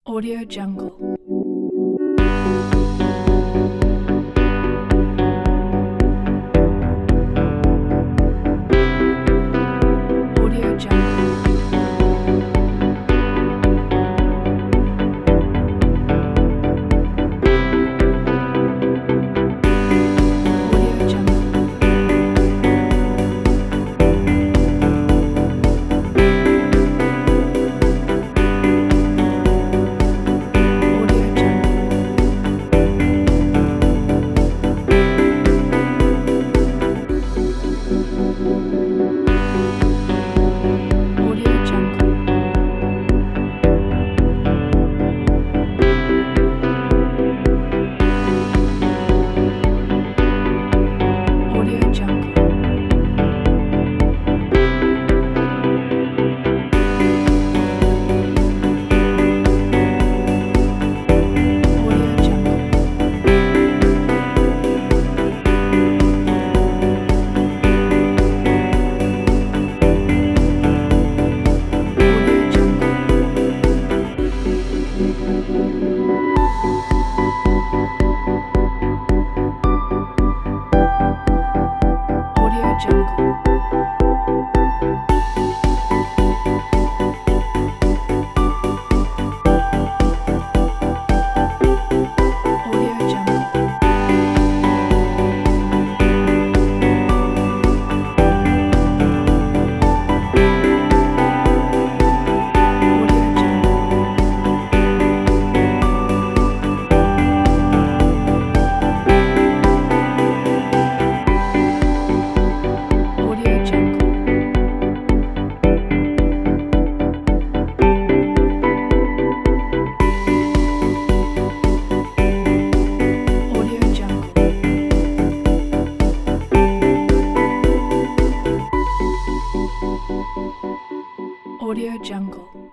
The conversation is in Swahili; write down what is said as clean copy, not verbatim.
Audio Jungle. Audio Jungle. Audio Jungle. Audio Jungle. Audio Jungle. Audio Jungle. Audio Jungle. Audio Jungle. Audio Jungle. Audio Jungle. Audio Jungle. Audio Jungle. Audio Jungle. Audio Jungle.